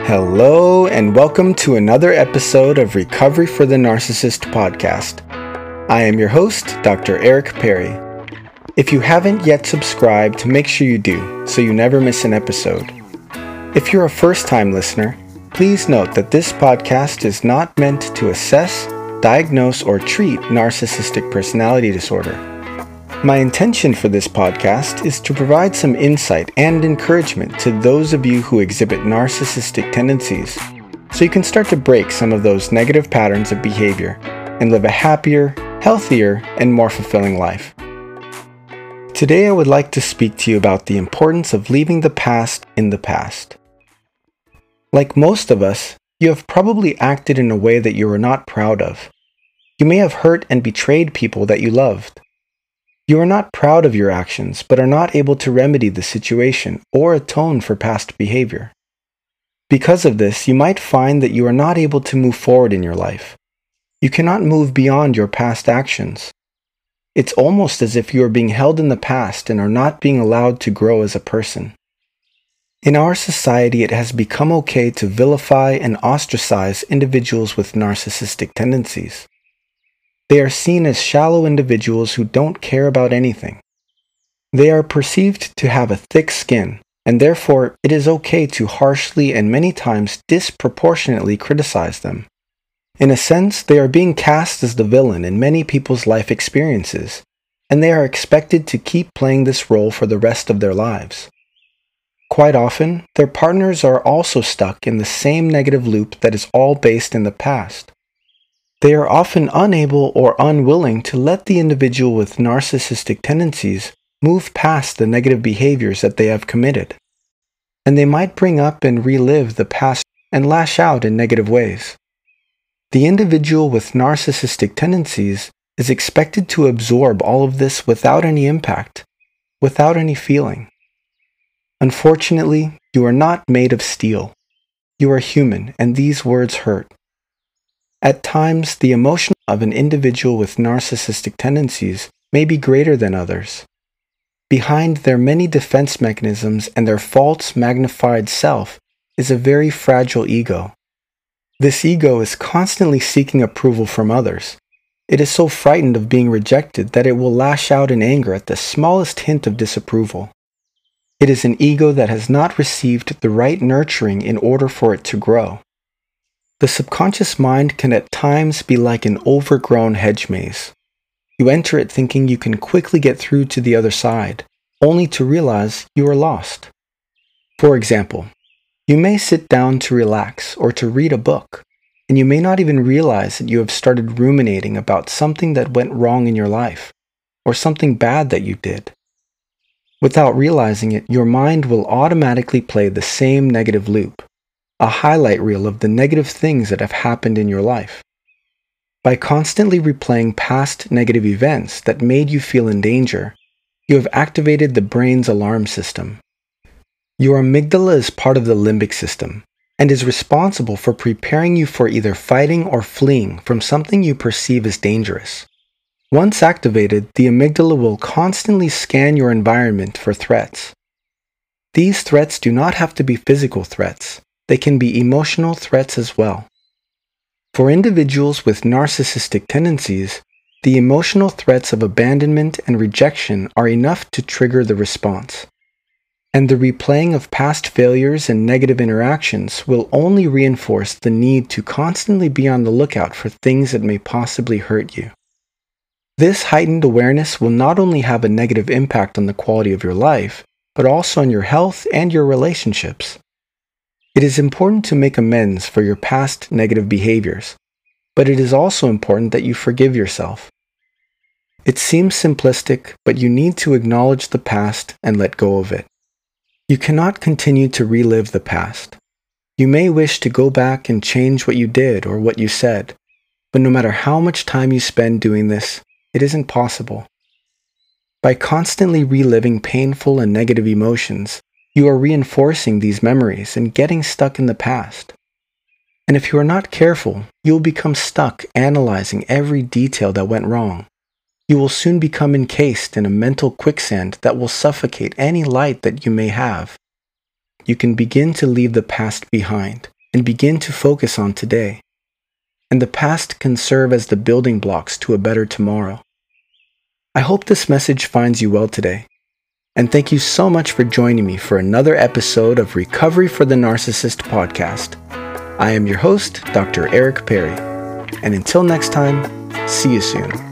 Hello, and welcome to another episode of Recovery for the Narcissist podcast. I am your host, Dr. Eric Perry. If you haven't yet subscribed, make sure you do, so you never miss an episode. If you're a first-time listener, please note that this podcast is not meant to assess, diagnose, or treat narcissistic personality disorder. My intention for this podcast is to provide some insight and encouragement to those of you who exhibit narcissistic tendencies, so you can start to break some of those negative patterns of behavior and live a happier, healthier, and more fulfilling life. Today I would like to speak to you about the importance of leaving the past in the past. Like most of us, you have probably acted in a way that you are not proud of. You may have hurt and betrayed people that you loved. You are not proud of your actions, but are not able to remedy the situation or atone for past behavior. Because of this, you might find that you are not able to move forward in your life. You cannot move beyond your past actions. It's almost as if you are being held in the past and are not being allowed to grow as a person. In our society, it has become okay to vilify and ostracize individuals with narcissistic tendencies. They are seen as shallow individuals who don't care about anything. They are perceived to have a thick skin, and therefore it is okay to harshly and many times disproportionately criticize them. In a sense, they are being cast as the villain in many people's life experiences, and they are expected to keep playing this role for the rest of their lives. Quite often, their partners are also stuck in the same negative loop that is all based in the past. They are often unable or unwilling to let the individual with narcissistic tendencies move past the negative behaviors that they have committed. And they might bring up and relive the past and lash out in negative ways. The individual with narcissistic tendencies is expected to absorb all of this without any impact, without any feeling. Unfortunately, you are not made of steel. You are human, and these words hurt. At times, the emotion of an individual with narcissistic tendencies may be greater than others. Behind their many defense mechanisms and their false magnified self is a very fragile ego. This ego is constantly seeking approval from others. It is so frightened of being rejected that it will lash out in anger at the smallest hint of disapproval. It is an ego that has not received the right nurturing in order for it to grow. The subconscious mind can at times be like an overgrown hedge maze. You enter it thinking you can quickly get through to the other side, only to realize you are lost. For example, you may sit down to relax or to read a book, and you may not even realize that you have started ruminating about something that went wrong in your life, or something bad that you did. Without realizing it, your mind will automatically play the same negative loop, a highlight reel of the negative things that have happened in your life. By constantly replaying past negative events that made you feel in danger, you have activated the brain's alarm system. Your amygdala is part of the limbic system and is responsible for preparing you for either fighting or fleeing from something you perceive as dangerous. Once activated, the amygdala will constantly scan your environment for threats. These threats do not have to be physical threats. They can be emotional threats as well. For individuals with narcissistic tendencies, the emotional threats of abandonment and rejection are enough to trigger the response. And the replaying of past failures and negative interactions will only reinforce the need to constantly be on the lookout for things that may possibly hurt you. This heightened awareness will not only have a negative impact on the quality of your life, but also on your health and your relationships. It is important to make amends for your past negative behaviors, but it is also important that you forgive yourself. It seems simplistic, but you need to acknowledge the past and let go of it. You cannot continue to relive the past. You may wish to go back and change what you did or what you said, but no matter how much time you spend doing this, it isn't possible. By constantly reliving painful and negative emotions, you are reinforcing these memories and getting stuck in the past. And if you are not careful, you will become stuck analyzing every detail that went wrong. You will soon become encased in a mental quicksand that will suffocate any light that you may have. You can begin to leave the past behind, and begin to focus on today. And the past can serve as the building blocks to a better tomorrow. I hope this message finds you well today. And thank you so much for joining me for another episode of Recovery for the Narcissist podcast. I am your host, Dr. Eric Perry. And until next time, see you soon.